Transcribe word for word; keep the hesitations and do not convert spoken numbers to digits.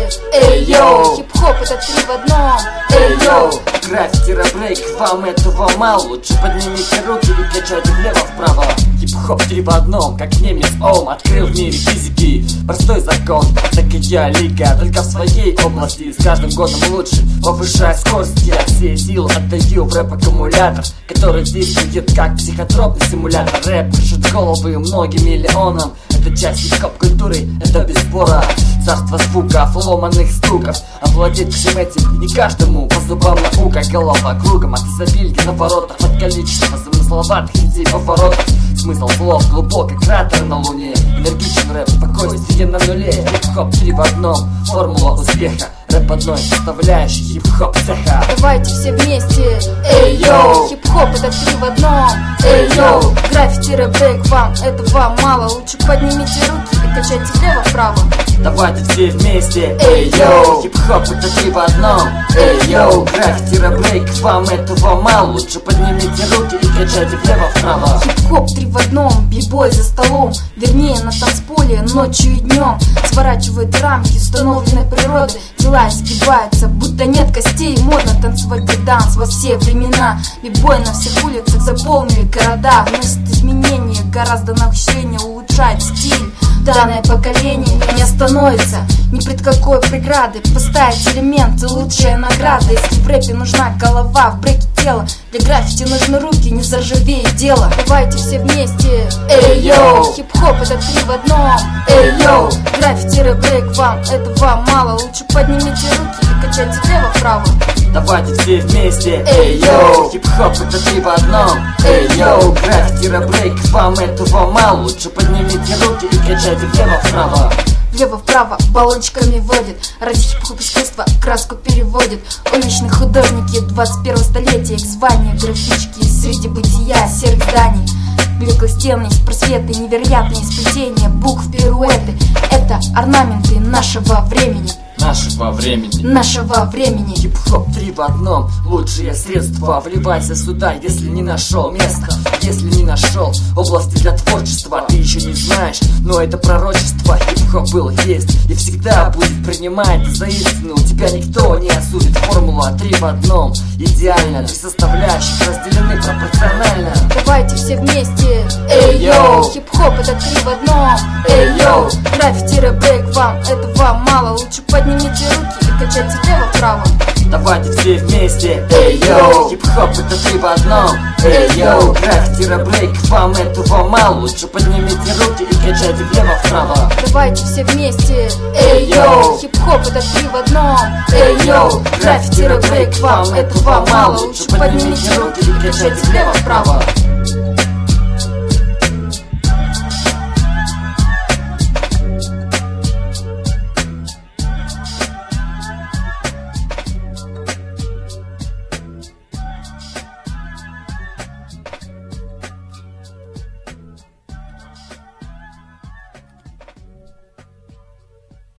эй йоу, хип-хоп это три в одном, эй йоу. Граффити-рэп-брейк, вам этого мало. Лучше поднимите руки и качайте влево-вправо. Хип-хоп три в одном, как немец Ом открыл в мире физики простой закон. Так и я, лига, только в своей области. С каждым годом лучше, повышая скорость. Я все силы отдаю в рэп-аккумулятор, который действует как психотропный симулятор. Рэп крушит головы многим миллионам. Это часть хип-хоп культуры, это без спора. Царство звуков, ломаных стуков. Овладеть всем этим не каждому по зубам наука. Голова кругом от изобилия на воротах, от количества замысловатых идей поворотов. Смысл слов глубокий, кратер на луне. Энергичен рэп, спокойствие на нуле. Хип-хоп три в одном, формула успеха. Рэп одной составляющей хип-хоп цеха. Давайте все вместе, эй йоу, хип-хоп это три в одном, эй йоу. Граффити, рэп-брейк, вам этого мало. Лучше поднимите руки и качайте влево-вправо. Давайте все вместе, эй йоу, хип-хоп это три в одном, эй йоу. Граффити, рэп-брейк, вам этого мало. Лучше поднимите руки и качайте влево-вправо. Хип-хоп три в одном, бибой за столом, вернее на танцполе ночью и днем. Сворачивают рамки установленной природы, дела изгибаются, будто нет костей. Модно танцевать брэк-данс во все времена. Бибой на всех улицах заполнили города. Вносит изменения, гораздо научение, улучшает стиль. Данное поколение не остановится ни пред какой преградой. Поставить элементы, лучшая награда. Если в рэпе нужна голова, в бреке тело, для граффити нужны руки, не заржавеет дело. Давайте все вместе, эй йоу, хип-хоп это три в одном, эй йоу. Граффити, рэп-брейк, вам этого мало. Лучше поднимите руки и качайте влево-вправо. Давайте все вместе, эй йоу, хип-хоп это три в одном, эй йоу. Граффити, рэп-брейк, вам этого мало. Лучше поднимите руки и качайте влево-вправо. Влево-вправо баллончиками водит, ради хип-хоп искусства краску переводит. Уличные художники двадцать первого столетия, их звания графички среди бытия серых зданий. Блеклые стены, просветы, невероятные сплетения букв, пируэты. Это орнаменты нашего времени. Нашего времени, нашего времени. Хип-хоп три в одном, лучшие средства. Вливайся сюда, если не нашел места, если не нашел области для творчества. Ты еще не знаешь, но это пророчество. Хип-хоп был, есть и всегда будет. Принимай это за истину, тебя никто не осудит. Формула три в одном, идеально. Три составляющих разделены пропорционально. Давайте все вместе, эй йоу, хип-хоп это три в одном, эй йоу. Граффити, рэп-брейк, вам этого мало. Лучше поднимите руки и качайте влево-вправо. Давайте все вместе, эй йоу, хип-хоп это три в одном, эй йоу. Граффити, рэп-брейк, вам этого мало. Лучше поднимите руки и качайте влево-вправо. Давайте все вместе, эй йоу, хип-хоп это три в одном, эй йоу. Граффити, рэп-брейк, вам этого мало. Лучше поднимите руки и качайте влево-вправо.